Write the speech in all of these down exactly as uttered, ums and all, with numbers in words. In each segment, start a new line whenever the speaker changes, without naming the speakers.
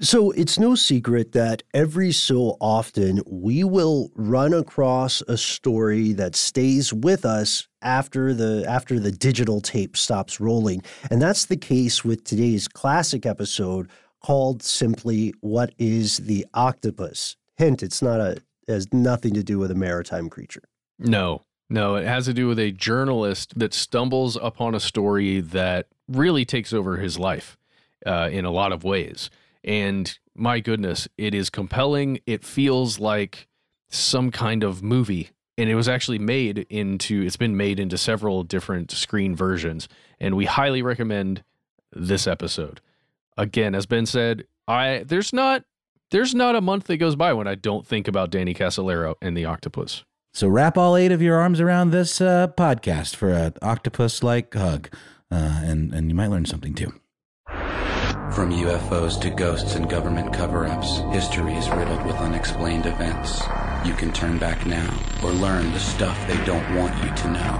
So it's no secret that every so often we will run across a story that stays with us after the after the digital tape stops rolling. And that's the case with today's classic episode called simply What is the Octopus? Hint, it's not a it has nothing to do with a maritime creature.
No, no, it has to do with a journalist that stumbles upon a story that really takes over his life uh, in a lot of ways. And my goodness, it is compelling. It feels like some kind of movie. And it was actually made into, it's been made into several different screen versions. And we highly recommend this episode. Again, as Ben said, I there's not there's not a month that goes by when I don't think about Danny Casolaro and the octopus.
So wrap all eight of your arms around this uh, podcast for an octopus-like hug. Uh, and, and you might learn something too.
From U F Os to ghosts and government cover-ups, history is riddled with unexplained events. You can turn back now or learn the stuff they don't want you to know.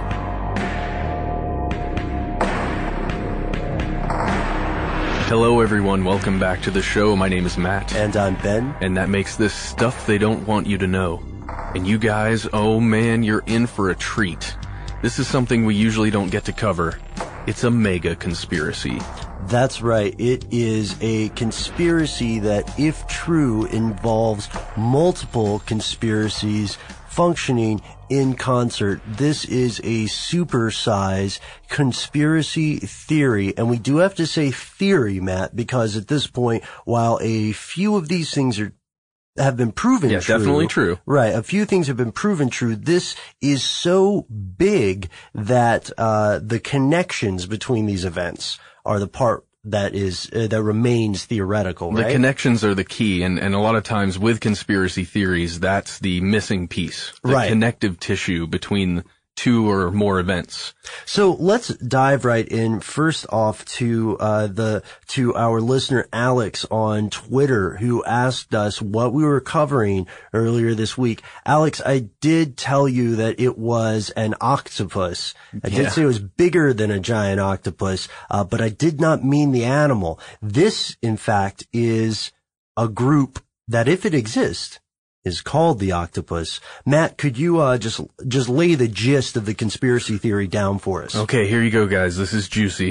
Hello, everyone. Welcome back to the show. My name is Matt.
And I'm Ben.
And that makes this Stuff They Don't Want You to Know. And you guys, oh man, you're in for a treat. This is something we usually don't get to cover. It's a mega conspiracy.
That's right. It is a conspiracy that, if true, involves multiple conspiracies functioning in concert. This is a supersize conspiracy theory. And we do have to say theory, Matt, because at this point, while a few of these things are have been proven
yeah,
true.
Yeah, definitely true.
Right. A few things have been proven true. This is so big that uh the connections between these events are the part that is uh, that remains theoretical, right?
The connections are the key, and, and a lot of times with conspiracy theories, that's the missing piece, the
right.
connective tissue between two or more events.
So let's dive right in. First off, to uh the to our listener Alex on Twitter, who asked us what we were covering earlier this week. Alex, I did tell you that it was an octopus. I
yeah.
did say it was bigger than a giant octopus, uh, but I did not mean the animal. This, in fact, is a group that, if it exists, is called the octopus. Matt, could you uh just just lay the gist of the conspiracy theory down for us?
Okay, here you go, guys. This is juicy.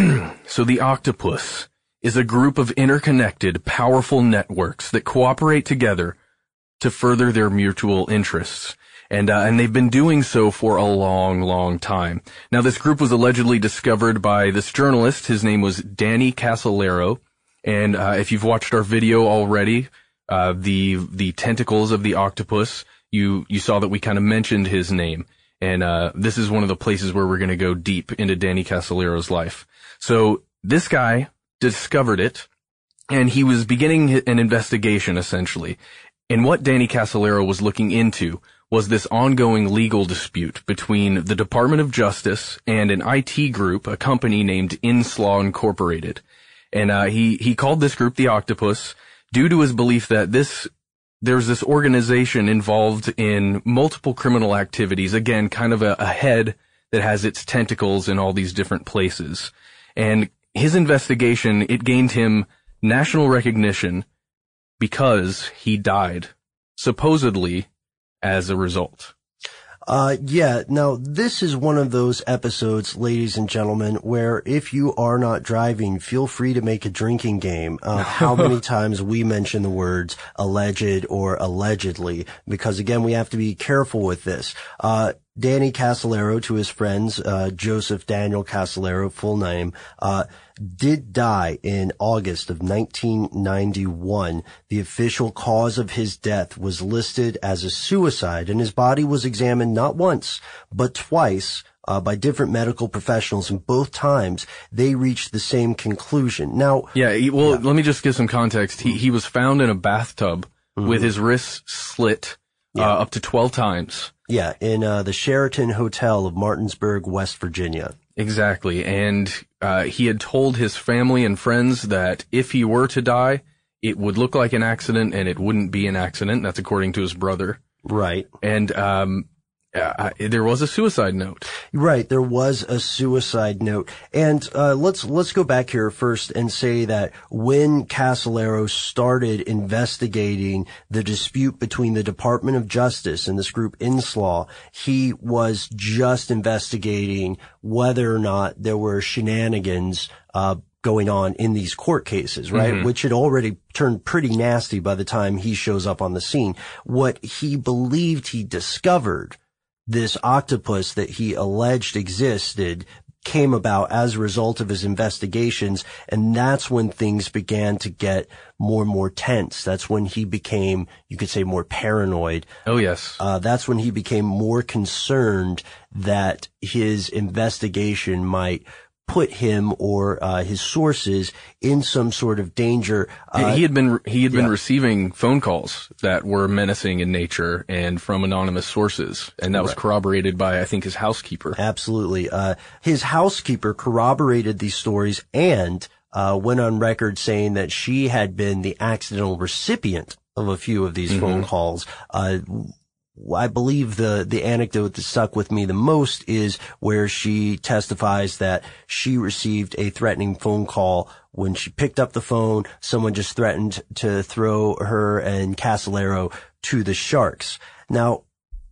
So the octopus is a group of interconnected, powerful networks that cooperate together to further their mutual interests. And, uh, and they've been doing so for a long, long time. Now, this group was allegedly discovered by this journalist. His name was Danny Casolaro. And, uh, if you've watched our video already, Uh, the, the tentacles of the octopus, you, you saw that we kind of mentioned his name. And, uh, this is one of the places where we're going to go deep into Danny Casolaro's life. So this guy discovered it, and he was beginning an investigation, essentially. And what Danny Casolaro was looking into was this ongoing legal dispute between the Department of Justice and an I T group, a company named Inslaw Incorporated. And, uh, he, he called this group the Octopus, due to his belief that this, there's this organization involved in multiple criminal activities, again, kind of a, a head that has its tentacles in all these different places. And his investigation, it gained him national recognition because he died, supposedly, as a result.
Uh, yeah. Now, this is one of those episodes, ladies and gentlemen, where if you are not driving, feel free to make a drinking game of how many times we mention the words alleged or allegedly, because again, we have to be careful with this. Uh, Danny Casolaro, to his friends, uh, Joseph Daniel Casolaro, full name, uh, did die in August of nineteen ninety-one. The official cause of his death was listed as a suicide, and his body was examined not once, but twice, uh, by different medical professionals, and both times they reached the same conclusion. Now,
yeah, he, well,
yeah.
let me just give some context. He, he was found in a bathtub mm-hmm. with his wrists slit, uh, yeah. up to twelve times.
Yeah, in uh, the Sheraton Hotel of Martinsburg, West Virginia.
Exactly, and uh, he had told his family and friends that if he were to die, it would look like an accident and it wouldn't be an accident. That's according to his brother.
Right.
And um Uh, there was a suicide note.
Right, there was a suicide note. And uh let's let's go back here first and say that when Casolaro started investigating the dispute between the Department of Justice and this group Inslaw, he was just investigating whether or not there were shenanigans uh going on in these court cases, right? Mm-hmm. Which had already turned pretty nasty by the time he shows up on the scene. What he believed he discovered, this octopus that he alleged existed, came about as a result of his investigations, and that's when things began to get more and more tense. That's when he became, you could say, more paranoid.
Oh, yes.
Uh, that's when he became more concerned that his investigation might put him or uh his sources in some sort of danger. Uh,
he had been he had been
yeah.
receiving phone calls that were menacing in nature and from anonymous sources, and that was
right.
corroborated by, I think, his housekeeper.
Absolutely. Uh his housekeeper corroborated these stories and uh went on record saying that she had been the accidental recipient of a few of these mm-hmm. phone calls. Uh I believe the, the anecdote that stuck with me the most is where she testifies that she received a threatening phone call. When she picked up the phone, someone just threatened to throw her and Casolaro to the sharks. Now,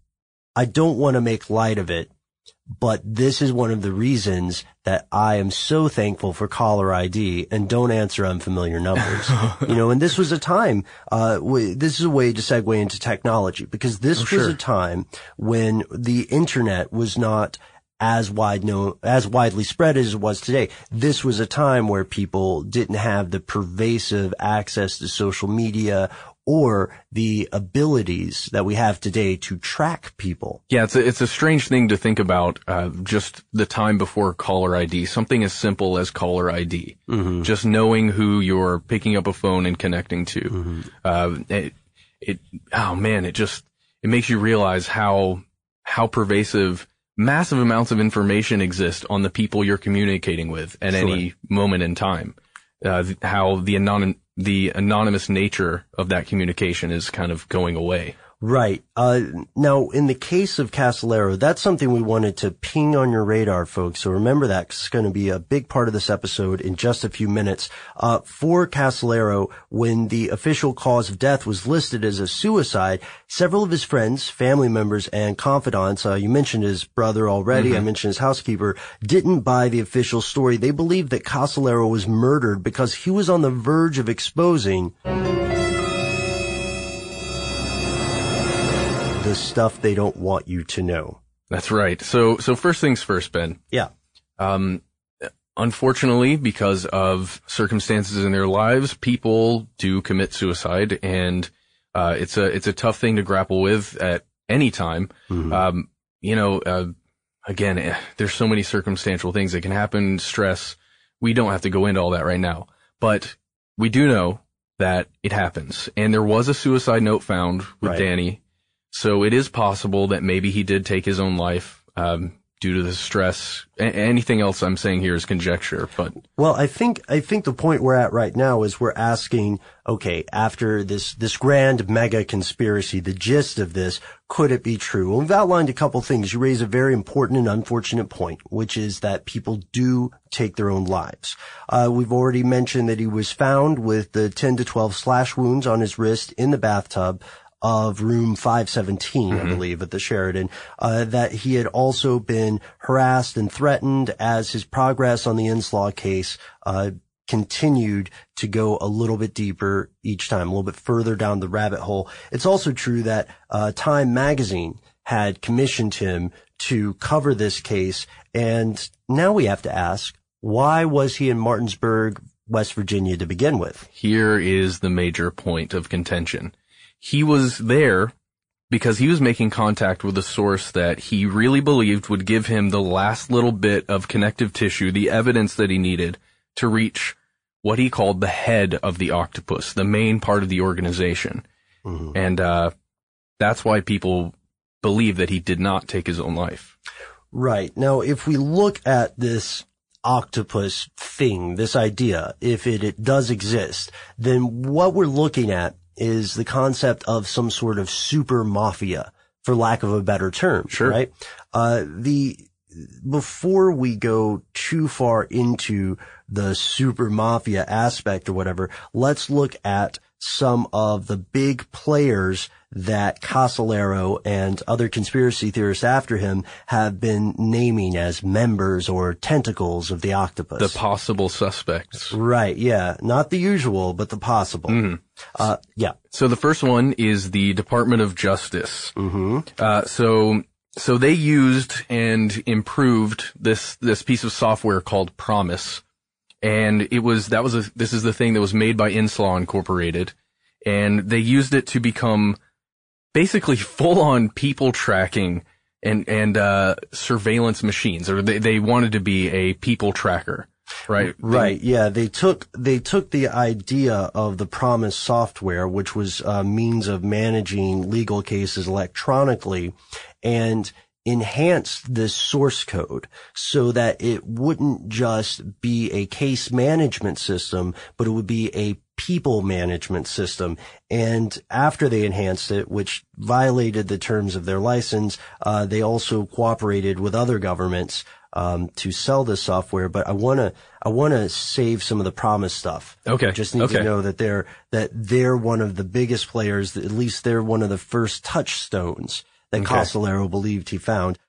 I don't want to make light of it, but this is one of the reasons that I am so thankful for caller I D and don't answer unfamiliar numbers. You know, and this was a time, uh, w- this is a way to segue into technology, because this
oh,
was
sure.
a time when the internet was not as wide known, as widely spread as it was today. This was a time where people didn't have the pervasive access to social media or the abilities that we have today to track people.
Yeah, it's a, it's a strange thing to think about, uh, just the time before caller I D, something as simple as caller I D. Mm-hmm. Just knowing who you're picking up a phone and connecting to. Mm-hmm. Uh, it, it, oh man, it just, it makes you realize how, how pervasive massive amounts of information exist on the people you're communicating with at sure. any moment in time. Uh, how the anon- the anonymous nature of that communication is kind of going away.
Right. Uh, now, in the case of Casolaro, that's something we wanted to ping on your radar, folks. So remember that, 'cause it's going to be a big part of this episode in just a few minutes. Uh, for Casolaro, when the official cause of death was listed as a suicide, several of his friends, family members, and confidants, uh, you mentioned his brother already, mm-hmm. I mentioned his housekeeper, didn't buy the official story. They believed that Casolaro was murdered because he was on the verge of exposing the stuff they don't want you to know.
That's right. So, so first things first, Ben.
Yeah.
Um, unfortunately, because of circumstances in their lives, people do commit suicide, and, uh, it's a, it's a tough thing to grapple with at any time. Mm-hmm. Um, you know, uh, again, there's so many circumstantial things that can happen, stress. We don't have to go into all that right now, but we do know that it happens. And there was a suicide note found with
right.
Danny. So it is possible that maybe he did take his own life, um, due to the stress. A- anything else I'm saying here is conjecture, but.
Well, I think, I think the point we're at right now is we're asking, okay, after this, this grand mega conspiracy, the gist of this, could it be true? Well, we've outlined a couple things. You raise a very important and unfortunate point, which is that people do take their own lives. Uh, we've already mentioned that he was found with the ten to twelve slash wounds on his wrist in the bathtub of room five seventeen, mm-hmm. I believe, at the Sheraton, uh, that he had also been harassed and threatened as his progress on the Inslaw case, uh, continued to go a little bit deeper each time, a little bit further down the rabbit hole. It's also true that, uh, Time magazine had commissioned him to cover this case. And now we have to ask, why was he in Martinsburg, West Virginia to begin with?
Here is the major point of contention. He was there because he was making contact with a source that he really believed would give him the last little bit of connective tissue, the evidence that he needed to reach what he called the head of the octopus, the main part of the organization. Mm-hmm. And uh that's why people believe that he did not take his own life.
Right. Now, if we look at this octopus thing, this idea, if it, it does exist, then what we're looking at is the concept of some sort of super mafia for lack of a better term.
Sure.
Right? Uh, the, before we go too far into the super mafia aspect or whatever, let's look at some of the big players that Casolaro and other conspiracy theorists after him have been naming as members or tentacles of the octopus.
The possible suspects.
Right, yeah. Not the usual, but the possible.
Mm-hmm.
Uh, yeah.
So the first one is the Department of Justice.
Mm-hmm.
Uh, so, so they used and improved this, this piece of software called Promise. And it was, that was a, this is the thing that was made by Inslaw Incorporated. And they used it to become basically full on people tracking and, and, uh, surveillance machines, or they, they wanted to be a people tracker, right?
Right. They, yeah. They took, they took the idea of the Promise software, which was a means of managing legal cases electronically, and enhanced this source code so that it wouldn't just be a case management system, but it would be a people management system. And after they enhanced it, which violated the terms of their license, uh, they also cooperated with other governments, um, to sell this software. But I want to, I want to save some of the Promise stuff.
Okay.
Just need
okay.
to know that they're, that they're one of the biggest players, that at least they're one of the first touchstones that
Okay.
Casolaro believed he found.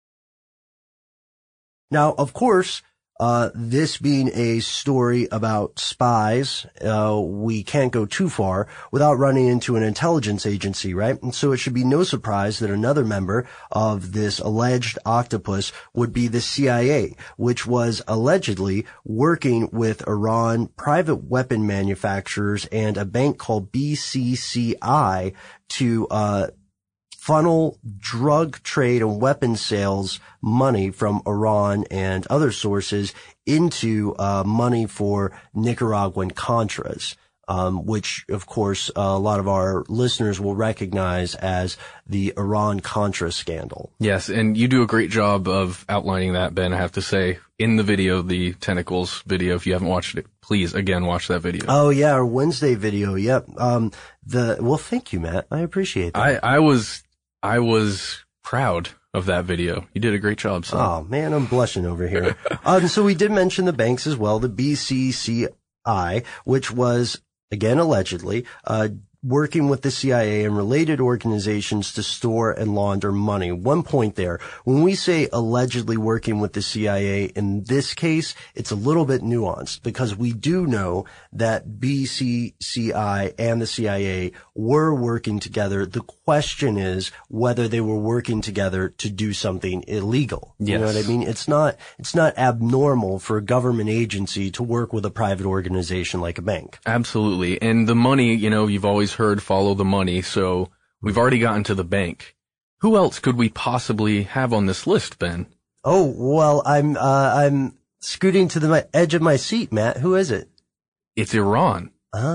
Now, of course, uh, this being a story about spies, uh, we can't go too far without running into an intelligence agency, right? And so it should be no surprise that another member of this alleged octopus would be the C I A, which was allegedly working with Iran private weapon manufacturers and a bank called B C C I to, uh, funnel drug trade and weapon sales money from Iran and other sources into uh money for Nicaraguan Contras, um, which, of course, uh, a lot of our listeners will recognize as the Iran-Contra scandal.
Yes, and you do a great job of outlining that, Ben, I have to say. In the video, the Tentacles video, if you haven't watched it, please, again, watch that video.
Oh, yeah, our Wednesday video, yep. Um, the well, thank you, Matt. I appreciate that.
I, I was... I was proud of that video. You did a great job, son.
Oh, man, I'm blushing over here. um, so we did mention the banks as well, the B C C I, which was, again, allegedly, uh, working with the C I A and related organizations to store and launder money. One point there, when we say allegedly working with the C I A, in this case, it's a little bit nuanced because we do know that B C C I and the C I A were working together. The question is whether they were working together to do something illegal.
Yes.
You know what I mean? It's not, it's not abnormal for a government agency to work with a private organization like a bank.
Absolutely. And the money, you know, you've always heard follow the money, so we've already gotten to the bank. Who else could we possibly have on this list, Ben?
Oh, well, I'm, uh, I'm scooting to the edge of my seat, Matt. Who is it?
It's Iran.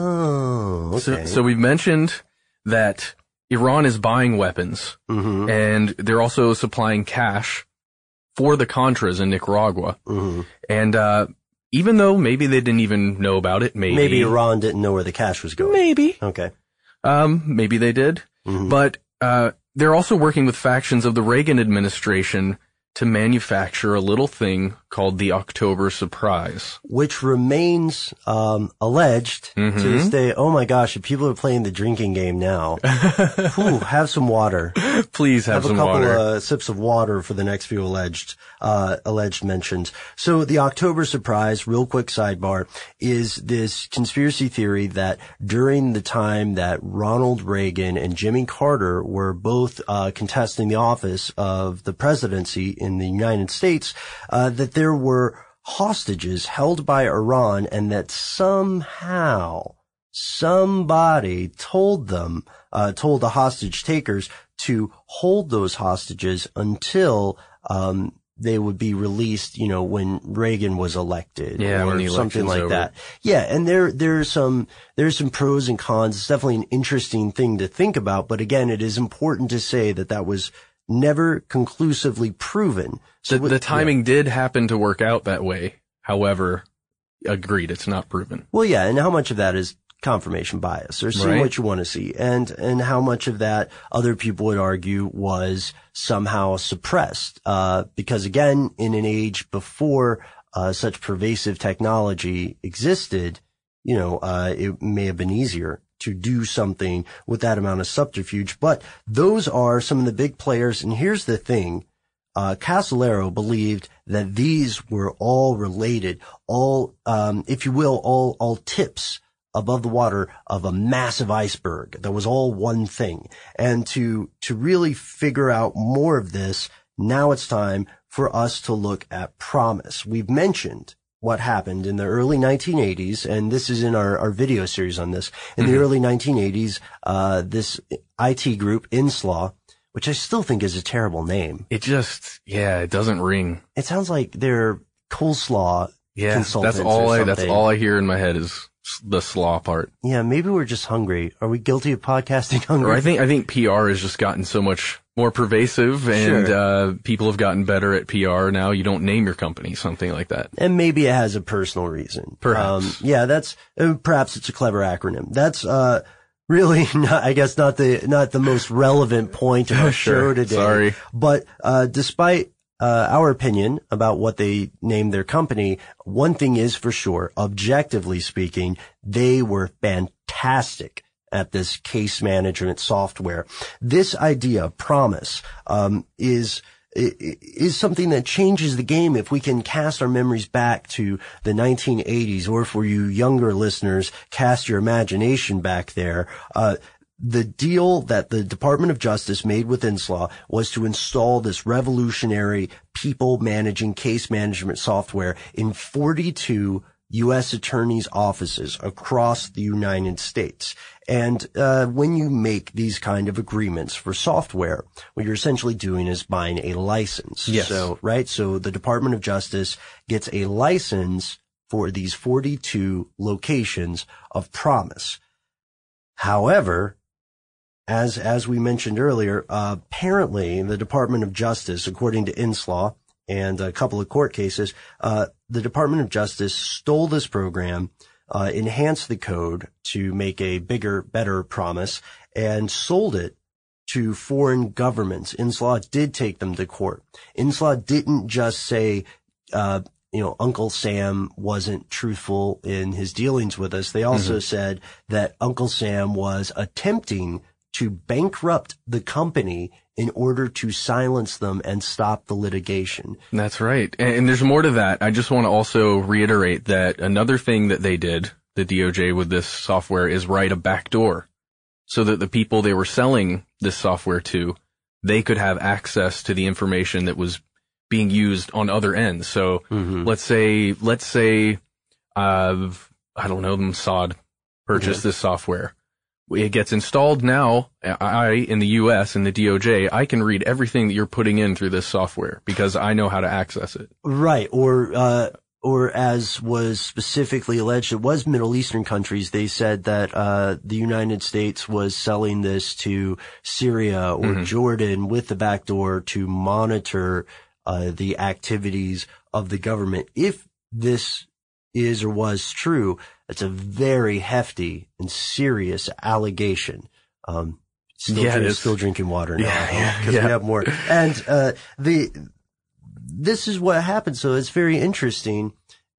Oh, okay.
So, so we've mentioned that Iran is buying weapons,
mm-hmm.
and they're also supplying cash for the Contras in Nicaragua.
Mm-hmm.
And, uh, even though maybe they didn't even know about it, maybe.
Maybe Iran didn't know where the cash was going.
Maybe.
Okay.
Um, maybe they did.
Mm-hmm.
But, uh, they're also working with factions of the Reagan administration to manufacture a little thing called the October Surprise.
Which remains, um, alleged
Mm-hmm.
to this day. Oh my gosh, if people are playing the drinking game now, whew, have some water.
Please have,
Have a
some
couple
water.
uh, sips of water for the next few alleged, uh, alleged mentions. So the October Surprise, real quick sidebar, is this conspiracy theory that during the time that Ronald Reagan and Jimmy Carter were both, uh, contesting the office of the presidency in the United States, uh, that there were hostages held by Iran and that somehow somebody told them, uh, told the hostage takers to hold those hostages until, um, they would be released, you know, when Reagan was elected,
Yeah,
or
when the
something
election's
like
over.
that. Yeah, and there there's some there's some pros and cons. It's definitely an interesting thing to think about, but again, it is important to say that that was never conclusively proven. So
The,
with-
the timing
yeah.
did happen to work out that way. However, agreed, it's not proven.
Well, yeah, and how much of that is confirmation bias or seeing
Right.
what you want to see, and and how much of that other people would argue was somehow suppressed, uh, because again, in an age before uh, such pervasive technology existed, you know, uh, it may have been easier to do something with that amount of subterfuge. But those are some of the big players. And here's the thing. Uh, Casolaro believed that these were all related, all, um, if you will, all, all tips above the water of a massive iceberg that was all one thing. And to, to really figure out more of this, now it's time for us to look at PROMIS. We've mentioned what happened in the early nineteen eighties, and this is in our, our video series on this. In mm-hmm. the early nineteen eighties, uh, this I T group, Inslaw, which I still think is a terrible name.
It just, yeah, it doesn't ring.
It sounds like they're coleslaw
yeah,
consultants.
That's all
or
I, that's all I hear in my head is the slaw part.
Yeah, maybe we're just hungry. Are we guilty of podcasting hungry?
Or I think, I think P R has just gotten so much more pervasive, and
Sure.
uh people have gotten better at P R now. You don't name your company something like that.
And maybe it has a personal reason.
Perhaps.
Um, yeah, that's, uh, perhaps it's a clever acronym. That's, uh, really not, I guess not the, not the most relevant point of our
Sure.
show today.
Sorry.
But, uh, despite, uh, our opinion about what they named their company, one thing is for sure, objectively speaking, they were fantastic at this case management software. This idea, PROMIS, um, is, is something that changes the game. If we can cast our memories back to the nineteen eighties, or for you younger listeners, cast your imagination back there, uh, the deal that the Department of Justice made with Inslaw was to install this revolutionary people managing case management software in forty-two U S attorneys' offices across the United States. And uh when you make these kind of agreements for software, what you're essentially doing is buying a license.
Yes.
So, right? So the Department of Justice gets a license for these forty-two locations of PROMIS. However, as as we mentioned earlier, uh, apparently the Department of Justice, according to Inslaw and a couple of court cases, uh the Department of Justice stole this program, uh enhanced the code to make a bigger, better PROMIS, and sold it to foreign governments. Inslaw did take them to court. Inslaw didn't just say, uh, you know, Uncle Sam wasn't truthful in his dealings with us. They also mm-hmm. said that Uncle Sam was attempting to bankrupt the company in order to silence them and stop the litigation.
That's right. And, and there's more to that. I just want to also reiterate that another thing that they did, the D O J, with this software is write a backdoor so that the people they were selling this software to, they could have access to the information that was being used on other ends. So mm-hmm. let's say, let's say, uh, I don't know, Mossad purchased mm-hmm. this software. It gets installed now. I, in the U S, in the D O J, I can read everything that you're putting in through this software because I know how to access it.
Right. Or, uh, or as was specifically alleged, it was Middle Eastern countries. They said that, uh, the United States was selling this to Syria or mm-hmm. Jordan with the backdoor to monitor, uh, the activities of the government. If this is or was true, it's a very hefty and serious allegation. Um, still,
yeah,
drink, still drinking water now.
Yeah, yeah,
because
yeah.
we have more. And, uh, the, this is what happened. So it's very interesting.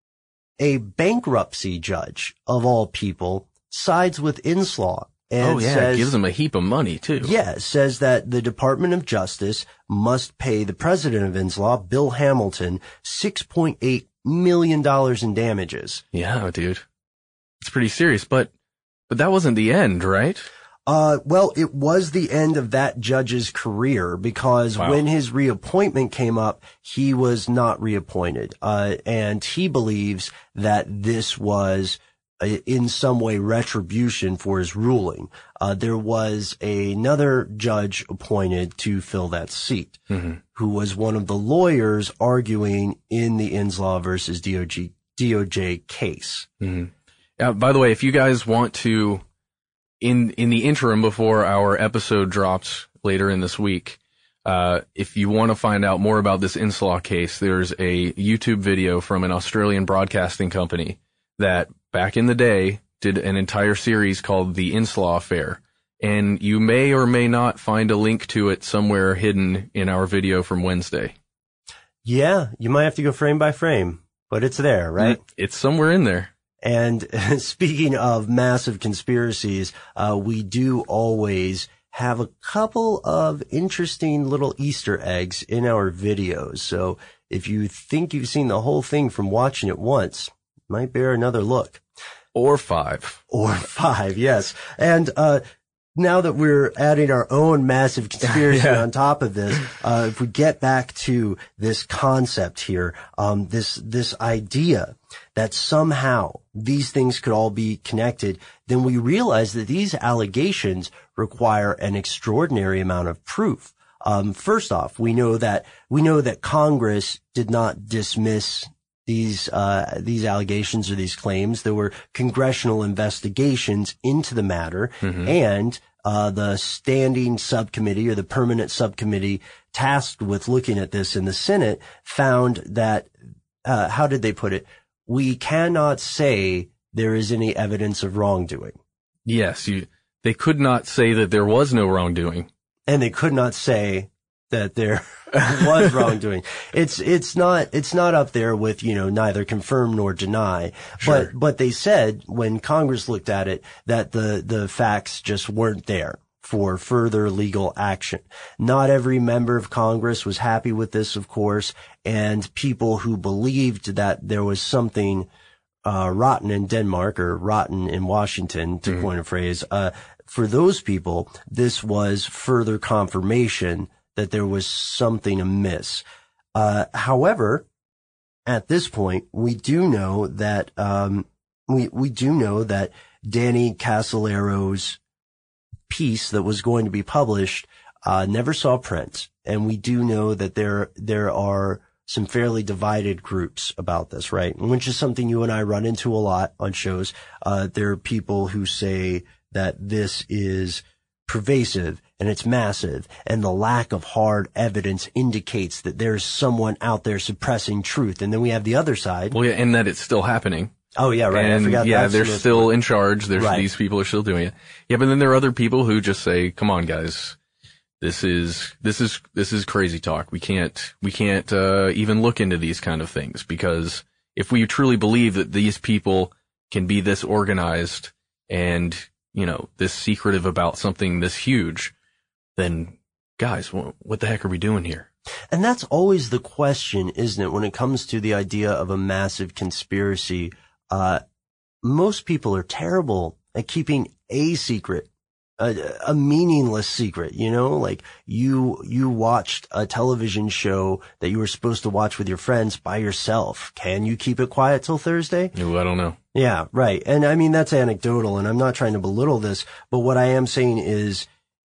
A bankruptcy judge of all people sides with Inslaw. And
oh yeah,
says,
it gives them a heap of money too.
Yeah, says that the Department of Justice must pay the president of Inslaw, Bill Hamilton, six point eight million dollars in damages.
Yeah, dude. It's pretty serious, but, but that wasn't the end, right?
Uh, well, it was the end of that judge's career because
wow.
when his reappointment came up, he was not reappointed. Uh, and he believes that this was uh, in some way retribution for his ruling. Uh, there was another judge appointed to fill that seat mm-hmm. who was one of the lawyers arguing in the Inslaw versus D O J, D O J case.
Mm-hmm. Uh, by the way, if you guys want to, in, in the interim before our episode drops later in this week, uh, if you want to find out more about this Inslaw case, there's a YouTube video from an Australian broadcasting company that back in the day did an entire series called The Inslaw Affair. And you may or may not find a link to it somewhere hidden in our video from Wednesday.
Yeah, you might have to go frame by frame, but it's there, right?
It's somewhere in there.
And speaking of massive conspiracies, uh, we do always have a couple of interesting little Easter eggs in our videos. So if you think you've seen the whole thing from watching it once, might bear another look.
Or five.
Or five, yes. And, uh, now that we're adding our own massive conspiracy yeah. on top of this, uh, if we get back to this concept here, um, this, this idea that somehow these things could all be connected, then we realize that these allegations require an extraordinary amount of proof. Um, first off, we know that, we know that Congress did not dismiss these, uh, these allegations or these claims. There were congressional investigations into the matter, mm-hmm. and, uh, the standing subcommittee or the permanent subcommittee tasked with looking at this in the Senate found that, uh, how did they put it? We cannot say there is any evidence of wrongdoing.
Yes, you, they could not say that there was no wrongdoing.
And they could not say that there was wrongdoing. It's, it's not, it's not up there with, you know, neither confirm nor deny.
Sure.
But, but they said when Congress looked at it that the, the facts just weren't there for further legal action. Not every member of Congress was happy with this, of course, and people who believed that there was something, uh, rotten in Denmark or rotten in Washington, to mm-hmm. coin a phrase, uh, for those people, this was further confirmation that there was something amiss. Uh, however, at this point, we do know that, um, we, we do know that Danny Casolaro's piece that was going to be published, uh, never saw print. And we do know that there, there are some fairly divided groups about this, right? Which is something you and I run into a lot on shows. Uh, there are people who say that this is pervasive and it's massive, and the lack of hard evidence indicates that there's someone out there suppressing truth. And then we have the other side.
Well, yeah, and that it's still happening.
Oh, yeah, right.
And
I forgot
yeah,
that's
they're
the
still
point.
in charge. There's,
right.
These people are still doing it. Yeah, but then there are other people who just say, come on, guys. This is, this is, this is crazy talk. We can't, we can't, uh, even look into these kind of things, because if we truly believe that these people can be this organized and, you know, this secretive about something this huge, then guys, wh- what the heck are we doing here?
And that's always the question, isn't it? When it comes to the idea of a massive conspiracy, uh, most people are terrible at keeping a secret. A, a meaningless secret, you know, like you, you watched a television show that you were supposed to watch with your friends by yourself. Can you keep it quiet till Thursday?
Ooh, I don't know.
Yeah, right. And I mean, that's anecdotal, and I'm not trying to belittle this, but what I am saying is,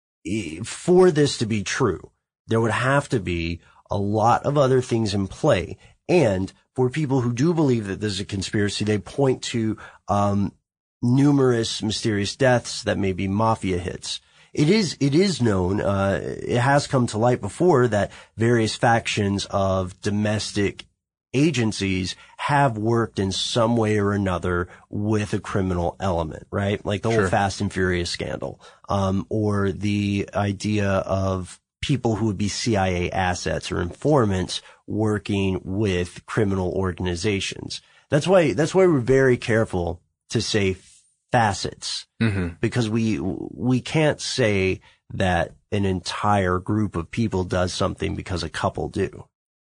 for this to be true, there would have to be a lot of other things in play. And for people who do believe that this is a conspiracy, they point to, um, numerous mysterious deaths that may be mafia hits. It is, it is known, uh, it has come to light before that various factions of domestic agencies have worked in some way or another with a criminal element, right? Like the
Sure.
whole Fast and Furious scandal, um, or the idea of people who would be C I A assets or informants working with criminal organizations. That's why, that's why we're very careful to say facets,
mm-hmm.
because we, we can't say that an entire group of people does something because a couple do.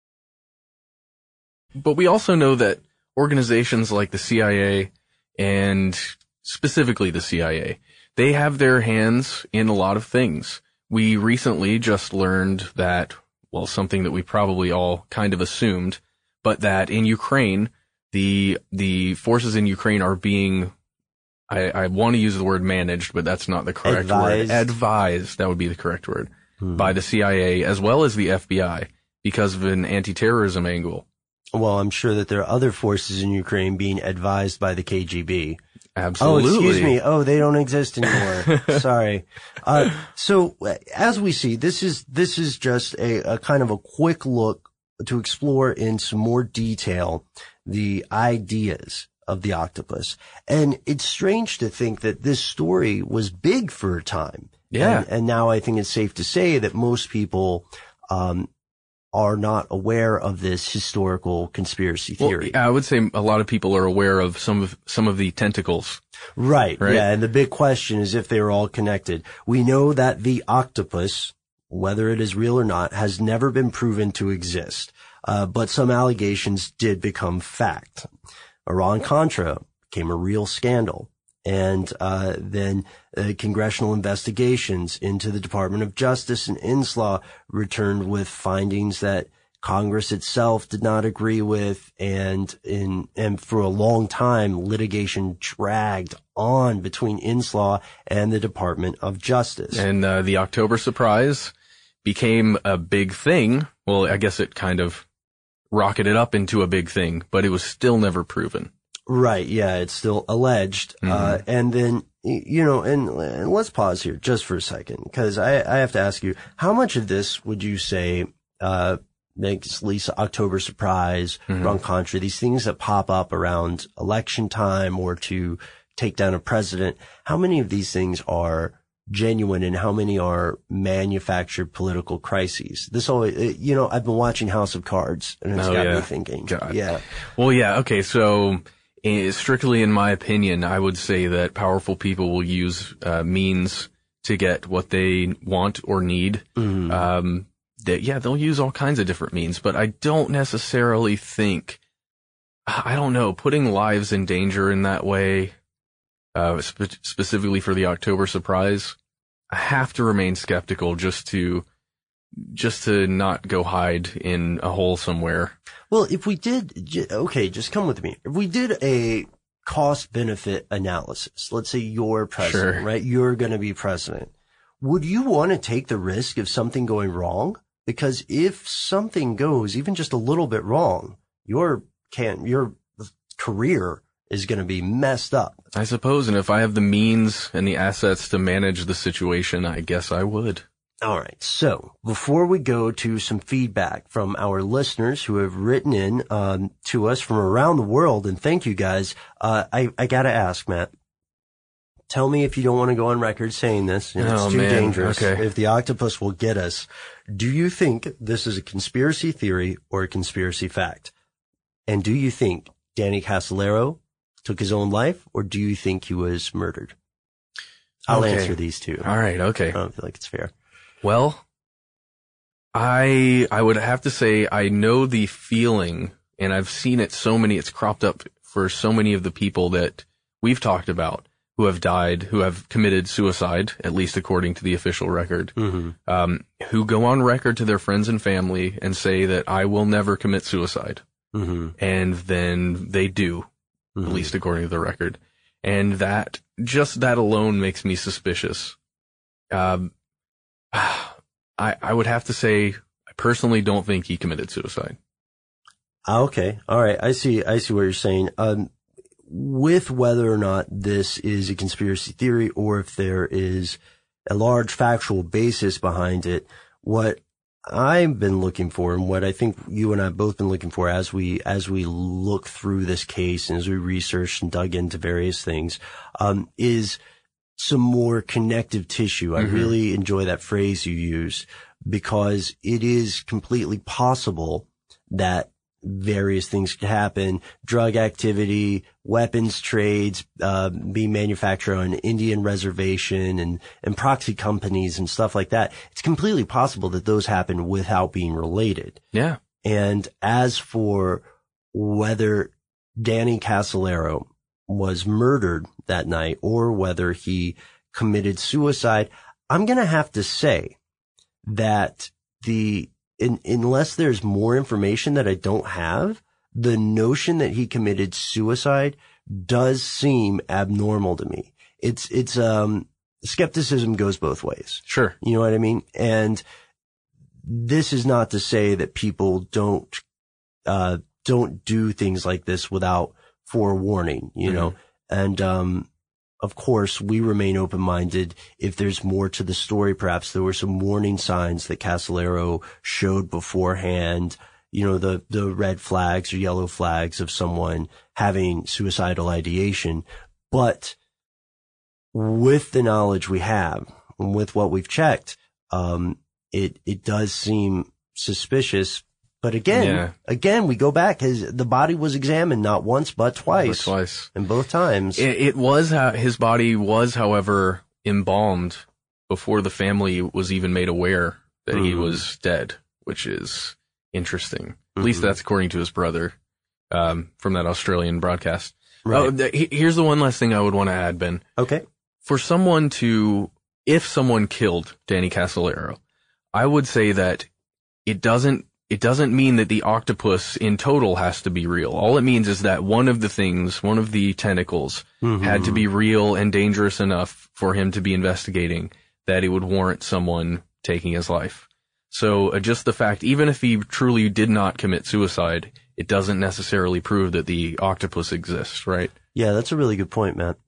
But we also know that organizations like the C I A, and specifically the C I A, they have their hands in a lot of things. We recently just learned that, well, something that we probably all kind of assumed, but that in Ukraine, the, the forces in Ukraine are being, I, I want to use the word managed, but that's not the correct
Advised.
word. Advised. That would be the correct word.
Hmm.
By the C I A as well as the F B I because of an anti-terrorism angle.
Well, I'm sure that there are other forces in Ukraine being advised by the K G B.
Absolutely.
Oh, excuse me. Oh, they don't exist anymore. Sorry. Uh, so as we see, this is, this is just a, a kind of a quick look to explore in some more detail the ideas of the octopus. And it's strange to think that this story was big for a time.
Yeah.
And, and now I think it's safe to say that most people, um, are not aware of this historical conspiracy theory.
Well, I would say a lot of people are aware of some of, some of the tentacles.
Right,
right.
Yeah. And the big question is if they are all connected. We know that the octopus, whether it is real or not, has never been proven to exist. Uh, but some allegations did become fact. Iran-Contra became a real scandal. And, uh, then, uh, congressional investigations into the Department of Justice and INSLAW returned with findings that Congress itself did not agree with. And in, and for a long time, litigation dragged on between INSLAW and the Department of Justice.
And, uh, the October surprise became a big thing. Well, I guess it kind of rocketed up into a big thing, but it was still never proven.
Right. Yeah. It's still alleged. Mm-hmm. Uh, and then, you know, and, and let's pause here just for a second, because I, I have to ask you, how much of this would you say, uh, makes Lisa October surprise, mm-hmm. Iran-Contra, these things that pop up around election time or to take down a president? How many of these things are genuine and how many are manufactured political crises? This always, you know, I've been watching House of Cards and it's
oh,
got
yeah.
me thinking.
God.
Yeah.
Well, yeah. Okay. So, strictly in my opinion, I would say that powerful people will use uh, means to get what they want or need. Mm-hmm. Um, that, yeah, they'll use all kinds of different means, but I don't necessarily think, I don't know, putting lives in danger in that way, uh, spe- specifically for the October surprise, I have to remain skeptical just to, just to not go hide in a hole somewhere.
Well, if we did, okay, just come with me. If we did a cost benefit analysis, let's say you're president,
sure.
right? You're going to be president. Would you want to take the risk of something going wrong? Because if something goes even just a little bit wrong, your can, your career is going to be messed up.
I suppose. And if I have the means and the assets to manage the situation, I guess I would.
All right. So before we go to some feedback from our listeners who have written in um, to us from around the world, and thank you guys, uh, I, I got to ask, Matt, tell me if you don't want to go on record saying this. You know,
oh,
it's too
man.
dangerous.
Okay.
If the octopus will get us, do you think this is a conspiracy theory or a conspiracy fact? And do you think Danny Casolaro took his own life, or do you think he was murdered? I'll
okay.
answer these two.
All right. Okay.
I don't feel like it's fair.
Well, I, I would have to say I know the feeling, and I've seen it so many, it's cropped up for so many of the people that we've talked about who have died, who have committed suicide, at least according to the official record, mm-hmm. um, who go on record to their friends and family and say that I will never commit suicide. Mm-hmm. And then they do, mm-hmm. at least according to the record. And that, just that alone makes me suspicious. Um, I, I would have to say, I personally don't think he committed suicide.
Okay. All right. I see, I see what you're saying. Um, with whether or not this is a conspiracy theory or if there is a large factual basis behind it, what I've been looking for and what I think you and I have both been looking for as we, as we look through this case and as we researched and dug into various things, um, is some more connective tissue. I mm-hmm. really enjoy that phrase you use because it is completely possible that various things could happen. Drug activity, weapons trades, uh, being manufactured on an Indian reservation and, and proxy companies and stuff like that. It's completely possible that those happen without being related.
Yeah.
And as for whether Danny Casolaro was murdered that night or whether he committed suicide, I'm going to have to say that the, in, unless there's more information that I don't have, the notion that he committed suicide does seem abnormal to me. It's, it's, um, skepticism goes both ways.
Sure.
You know what I mean? And this is not to say that people don't, uh, don't do things like this without forewarning, you mm-hmm. know, and, um, of course, we remain open-minded. If there's more to the story, perhaps there were some warning signs that Casolaro showed beforehand. you know, the, the red flags or yellow flags of someone having suicidal ideation. But with the knowledge we have, and with what we've checked, um, it, it does seem suspicious. But again,
Yeah.
again, we go back. His, the body was examined not once, but twice.
But twice.
And both times.
It, it was, ho- his body was, however, embalmed before the family was even made aware that he
Mhm.
was dead, which is interesting. At least
Mhm.
that's according to his brother, um, from that Australian broadcast.
Right.
Oh, th- he- here's the one last thing I would want to add, Ben.
Okay.
For someone to, if someone killed Danny Casolaro, I would say that it doesn't, it doesn't mean that the octopus in total has to be real. All it means is that one of the things, one of the tentacles
Mhm.
had to be real and dangerous enough for him to be investigating that it would warrant someone taking his life. So uh, just the fact, even if he truly did not commit suicide, it doesn't necessarily prove that the octopus exists, right?
Yeah, that's a really good point, Matt.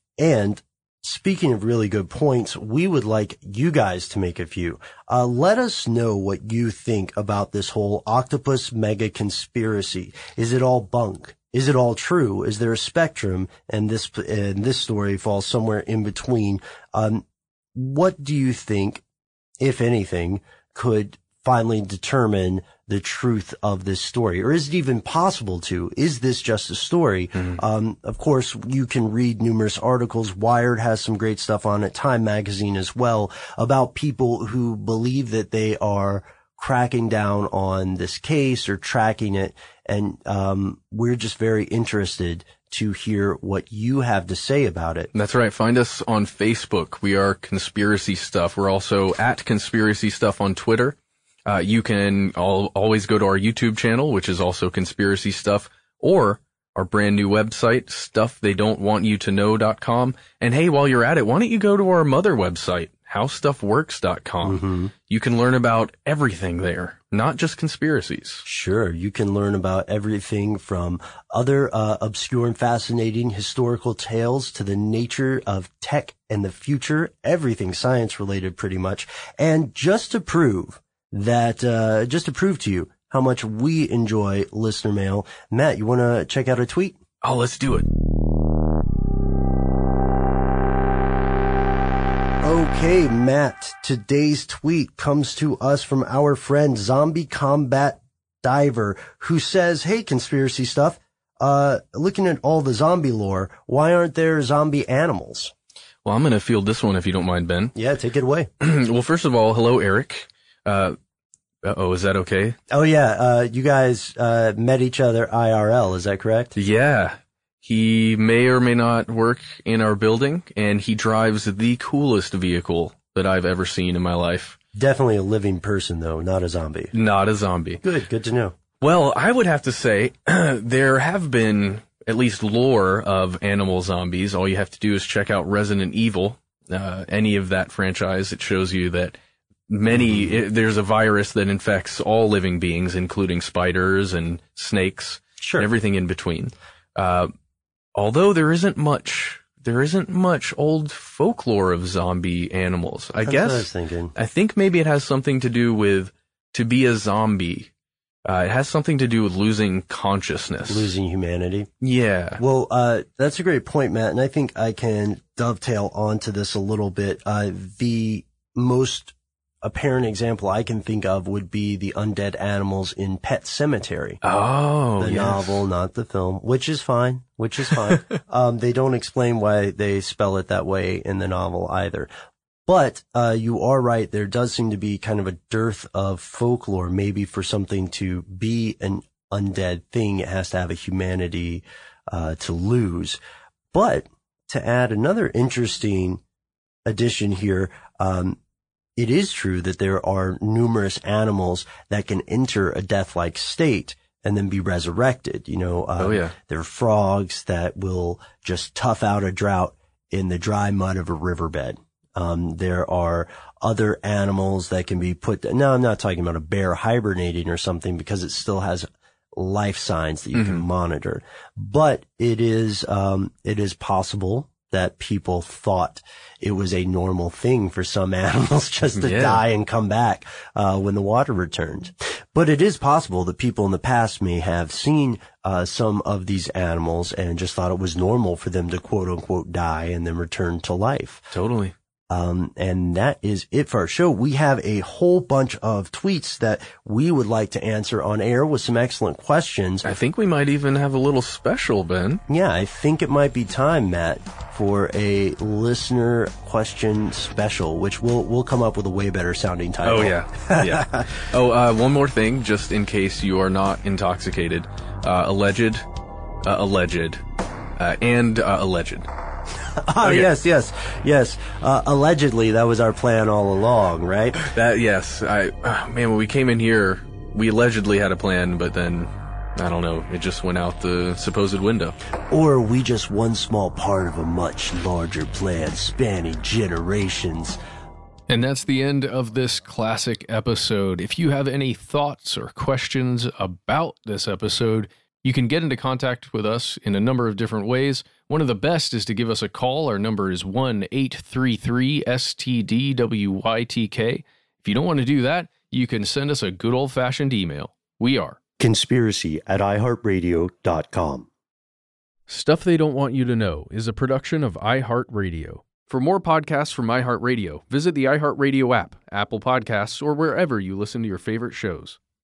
And speaking of really good points, we would like you guys to make a few. Uh, let us know what you think about this whole octopus mega conspiracy. Is it all bunk? Is it all true? Is there a spectrum? And this, and this story falls somewhere in between. Um, what do you think, if anything, could finally determine the truth of this story? Or is it even possible to? Is this just a story?
Mm-hmm.
Um, of course, you can read numerous articles. Wired has some great stuff on it. Time magazine as well, about people who believe that they are cracking down on this case or tracking it. And, um, we're just very interested to hear what you have to say about it.
That's right. Find us on Facebook. We are Conspiracy Stuff. We're also at Conspiracy Stuff on Twitter. Uh, you can al- always go to our YouTube channel, which is also Conspiracy Stuff, or our brand new website, stuff they don't want you to know dot com. And hey, while you're at it, why don't you go to our mother website, how stuff works dot com.
Mm-hmm.
You can learn about everything there, not just conspiracies.
Sure. You can learn about everything from other uh, obscure and fascinating historical tales to the nature of tech and the future, everything science related pretty much. And just to prove that, uh, just to prove to you how much we enjoy listener mail, Matt, you want to check out a tweet?
Oh, let's do it.
Okay, Matt, today's tweet comes to us from our friend Zombie Combat Diver, who says, hey, Conspiracy Stuff, uh, looking at all the zombie lore, why aren't there zombie animals?
Well, I'm going to field this one if you don't mind, Ben.
Yeah, take it away.
Well, first of all, hello, Eric. Uh, uh-oh, is that okay?
Oh, yeah, uh, you guys, uh, met each other I R L, is that correct?
Yeah. He may or may not work in our building, and he drives the coolest vehicle that I've ever seen in my life.
Definitely a living person, though, not a zombie.
Not a zombie.
Good, good to know.
Well, I would have to say there have been at least lore of animal zombies. All you have to do is check out Resident Evil, uh, any of that franchise. It shows you that many, it, there's a virus that infects all living beings, including spiders and snakes,
Sure.
and everything in between. Uh, although there isn't much, there isn't much old folklore of zombie animals. I
That's
guess,
what I was thinking.
I think maybe it has something to do with, to be a zombie, uh, it has something to do with losing consciousness.
Losing humanity.
Yeah.
Well, uh, that's a great point, Matt, and I think I can dovetail onto this a little bit. Uh, the most apparent example I can think of would be the undead animals in Pet Sematary.
Oh,
The
yes.
novel, not the film, which is fine, which is fine. um, they don't explain why they spell it that way in the novel either. But, uh, you are right. There does seem to be kind of a dearth of folklore. Maybe for something to be an undead thing, it has to have a humanity, uh, to lose. But to add another interesting addition here, um, it is true that there are numerous animals that can enter a death-like state and then be resurrected. You know, um,
Oh, yeah.
there are frogs that will just tough out a drought in the dry mud of a riverbed. Um, there are other animals that can be put, no, I'm not talking about a bear hibernating or something because it still has life signs that you
Mm-hmm.
can monitor. But it is, um, it is possible that people thought it was a normal thing for some animals just to
Yeah.
die and come back, uh, when the water returned. But it is possible that people in the past may have seen uh, some of these animals and just thought it was normal for them to quote unquote die and then return to life.
Totally.
Um, and that is it for our show. We have a whole bunch of tweets that we would like to answer on air with some excellent questions.
I think we might even have a little special, Ben.
Yeah, I think it might be time, Matt, for a listener question special, which we'll we'll come up with a way better sounding title.
Oh, yeah. Yeah. oh, uh, one more thing, just in case you are not intoxicated. Uh, alleged, uh, alleged, uh, and uh, alleged.
Oh,
okay.
yes, yes, yes. Uh, allegedly, that was our plan all along, right?
That, yes. I, uh, man, when we came in here, we allegedly had a plan, but then, I don't know, it just went out the supposed window.
Or are we just one small part of a much larger plan spanning generations?
And that's the end of this classic episode. If you have any thoughts or questions about this episode, you can get into contact with us in a number of different ways. One of the best is to give us a call. Our number is one eight three three S T D W Y T K. If you don't want to do that, you can send us a good old-fashioned email. We are
conspiracy at i heart radio dot com.
Stuff They Don't Want You to Know is a production of iHeartRadio. For more podcasts from iHeartRadio, visit the iHeartRadio app, Apple Podcasts, or wherever you listen to your favorite shows.